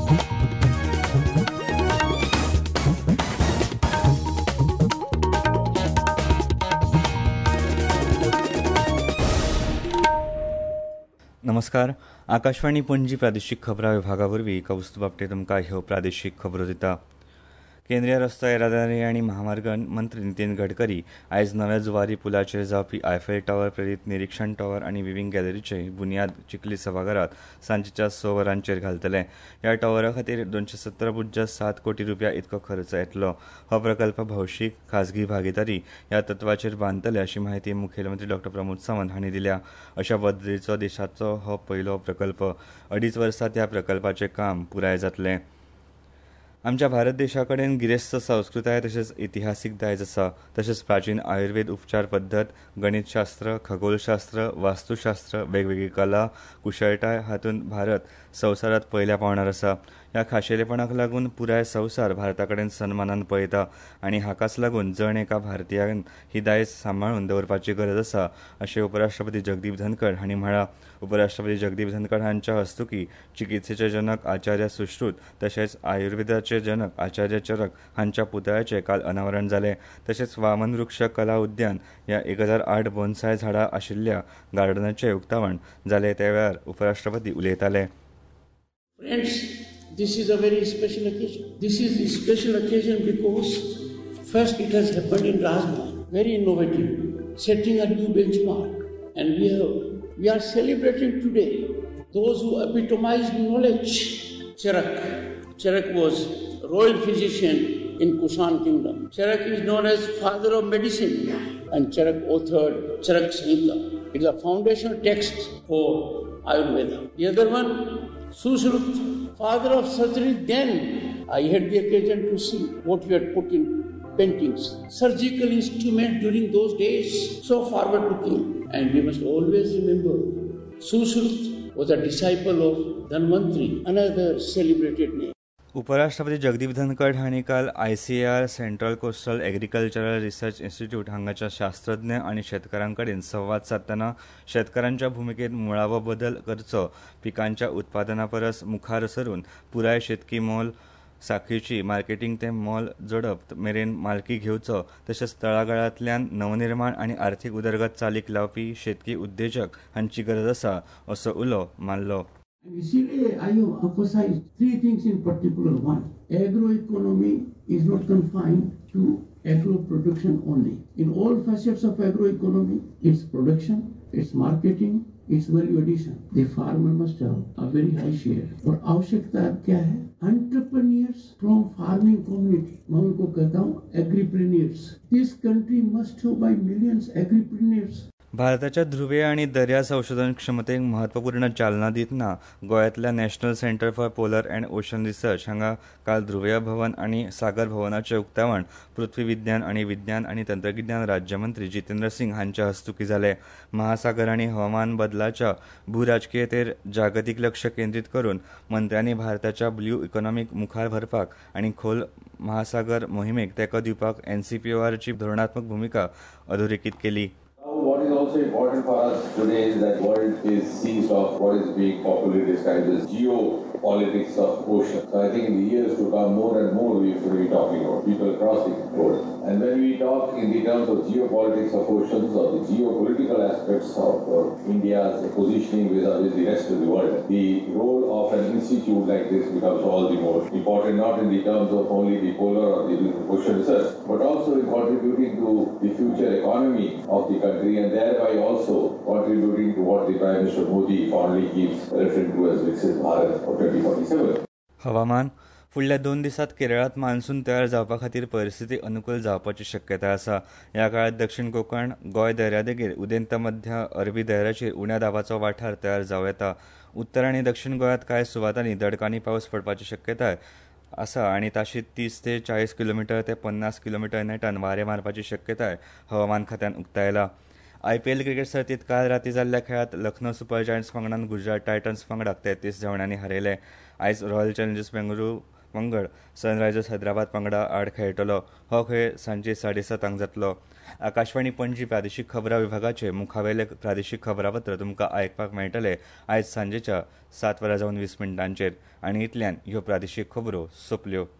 नमस्कार. आकाशवाणी पणजी प्रादेशीक खबरां विभागावरवीं कौस्तुभ आपटे तुमकां ह्यो प्रादेशीक खबरो दिता. केंद्रीय रस्तो येरादारी आनी महामार्ग मंत्री नितीन गडकरी आयज नव्या जुवारी पुलाचेर जावपी आयफेल टावर प्रेरीत निरीक्षण टावर आनी विविंग गॅलरीचे बुन्याद चिखली सभाघरांत सांजेच्या 6 वरांचेर घालतले. ह्या टावरा खातीर 270.7 कोटी रुपया इतको खर्च येतलो. हो प्रकल्प भौशीक खाजगी भागीदारी ह्या तत्वाचेर बांदतले अशी माहिती मुखेलमंत्री डॉ प्रमोद सावंत हांणी दिल्या. अशा पद्दतीचो देशाचो हो पयलो प्रकल्प. 2.5 वर्सांत ह्या प्रकल्पाचें काम पुराय जातलें. आमच्या भारत देशाकडेन गिरेस्त संस्कृताय तशेंच इतिहासीक दायज आसा. तशेंच प्राचीन आयुर्वेद उपचार पद्दत, गणितशास्त्र, खगोलशास्त्र, वास्तुशास्त्र, वेगवेगळी कला, कुशळटाय हातूंत भारत संवसारांत पयल्या पांवड्यार आसा. ह्या खाशेलेपणाक लागून पुराय संवसार भारताकडेन सन्मानान पळयता आनी हाकाच लागून जण एका भारतीयान ही दायज सांबाळून दवरपाची गरज आसा अशें उपराष्ट्रपती जगदीप धनखड हांणी म्हळां. उपराष्ट्रपती जगदीप धनखड हांच्या हस्तुकीं चिकित्सेचे जनक आचार्य सुश्रुत तशेंच आयुर्वेदाचे जनक आचार्य चरक हांच्या पुतळ्याचें काल अनावरण जालें. तशेंच वामन वृक्ष कला उद्यान ह्या 1008 बोन्साय झाडां आशिल्ल्या गार्डनाचें उक्तावण जालें त्या वेळार उपराष्ट्रपती उलयताले. This is a very special occasion. This is a special occasion because first it has happened in Rajmahal, very innovative, setting a new benchmark. And we are celebrating today those who epitomized knowledge. Charak was royal physician in Kushan kingdom. Charak is known as father of medicine and Charak authored Charak Samhita. It is a foundational text for Ayurveda. The other one, Sushrut, father of surgery. Then I had the occasion to see what you had put in paintings. Surgical instrument during those days, so forward looking. And we must always remember, Sushrut was a disciple of Dhanvantri, another celebrated name. उपराष्ट्रपती जगदीप धनखड हांणी काल ICAR central coastal agricultural research institute हांगाच्या शास्त्रज्ञ आनी शेतकारांकडेन संवाद साधतना शेतकारांच्या भुमिकेत मुळावो बदल करचो, पिकांच्या उत्पादना परस मुखार सरून पुराय शेतकी मोल साखळीची मार्केटिंग ते मोल जोडप मेरेन मालकी घेवचो, तशेंच तळागाळांतल्यान नवनिर्माण आनी आर्थीक उदरगत चालीक लावपी शेतकी उद्देजक हांची गरज आसा असो उलो मारलो. And easily I have emphasized three things in particular. One, agroeconomy is not confined to agro production only. In all facets of agroeconomy, its production, its marketing, its value addition, the farmer must have a very high share. और आवश्यकता क्या है? Entrepreneurs from farming community. मैं उनको कहता हूँ agripreneurs. This country must have by millions agripreneurs. भारताच्या ध्रुवे आनी दर्या संशोधन क्षमतेक म्हत्वपूर्ण चालना दितना गोंयांतल्या national centre for polar and ocean research हांगा काल ध्रुवीय भवन आनी सागर भवनाचें उक्तावण पृथ्वी विज्ञान आनी तंत्रगिन्यान राज्यमंत्री जितेंद्र सिंग हांच्या हस्तुकीं जालें. महासागर आनी हवामान बदलाच्या भूराजकीयतेर जागतीक लक्ष केंद्रीत करून मंत्र्यांनी भारताच्या ब्ल्यू इकॉनॉमीक मुखार व्हरपाक आनी खोल महासागर मोहिमेक तेंको दिवपाक NCPORची धोरणात्मक भुमिका अधोरेखीत केली. What is also important for us today is that world is seized of what is being popularly described as geopolitics of ocean. So I think in the years to come, more and more we will be talking about people across the world. And when we talk in the terms of geopolitics of oceans or the geopolitical aspects of India's positioning vis-a-vis the rest of the world, the role of an institute like this becomes all the more important, not in the terms of only the polar or the ocean research, but also in contributing to the future economy of the country and thereby also contributing to what the Prime Minister Modi fondly keeps referring to as Viksit Bharat of 2047. हवामान. फुडल्या 2 दिसांत केरळांत monsoon तयार जावपा खातीर परिस्थिती अनुकूल जावपाची शक्यताय आसा. ह्या काळात दक्षिण कोकण, गोंय दर्यादेगेर उदेंत मध्य अरबी दर्याचेर उण्या दाबाचो वाठार तयार जावं येता. उत्तर आनी दक्षिण गोंयांत कांय सुवातांनी दडकांनी पावस पडपाची शक्यताय आसा आनी ताशी 30 ते 40 किलोमीटर ते 50 किलोमीटर नेटान वारे मारपाची शक्यताय हवामान खात्यान उक्तायला. IPL क्रिकेट सर्तीत काल राती जाल्ल्या खेळांत लखनौ सुपर जायंट्स पंगडान गुजरात टायटन्स पंगडाक 33 धांवड्यांनी हारयले. आयज रॉयल चॅलेंजर्स बेंगळुरू पंगड सनरायझर्स हैदराबाद पंगडा आड खेळटलो. हो खेळ सांजे 7:30 जातलो. आकाशवाणी पणजी प्रादेशीक खबरां विभागाचे मुखावेले प्रादेशीक खबरापत्र तुमकां आयकपाक मेळटले आयज सांजेच्या 7:20 आनी इतल्यान ह्यो प्रादेशीक खबरो सोंपल्यो.